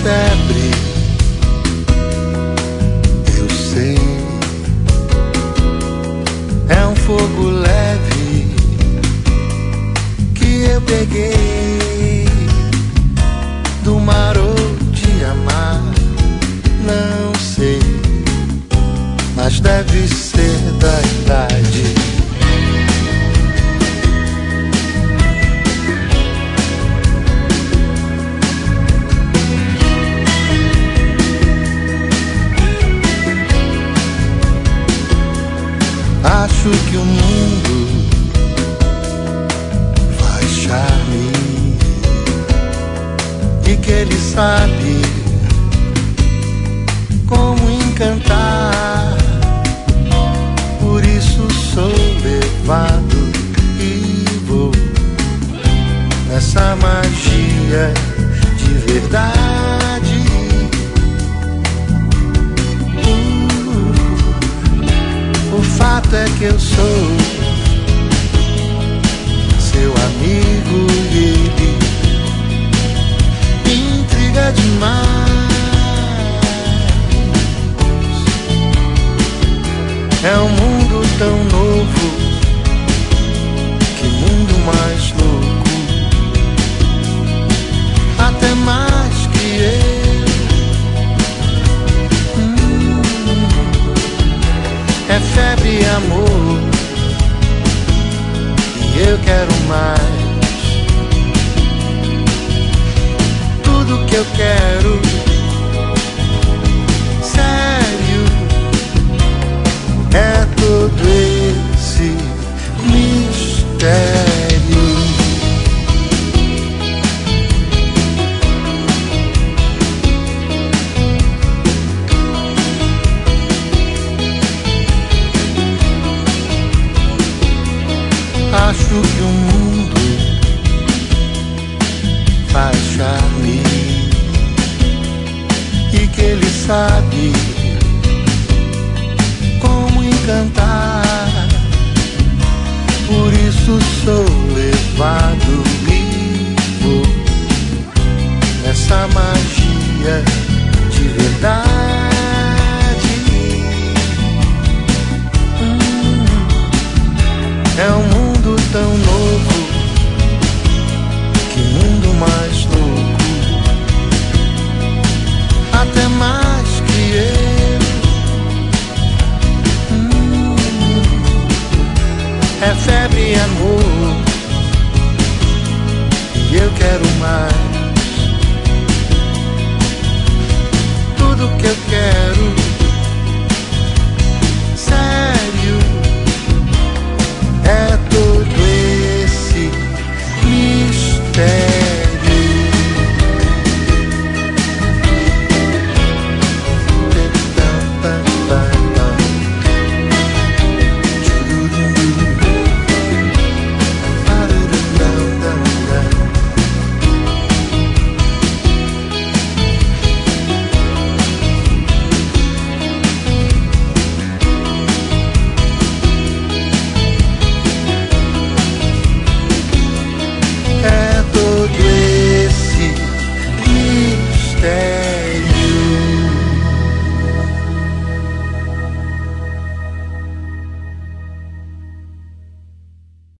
febre, eu sei. É um fogo leve que eu peguei do mar ou de amar, não sei, mas deve ser da idade. Acho que o mundo faz charme e que ele sabe como encantar. Por isso sou levado e vou nessa magia de verdade. O fato é que eu sou seu amigo e ele intriga demais. É um mundo tão novo, que mundo mais louco, até mais que eu. É febre e amor, e eu quero mais. Tudo que eu quero, sério, é todo esse mistério. Acho que o mundo faz charme e que ele sabe como encantar. Por isso sou levado e vou nessa magia de verdade. É um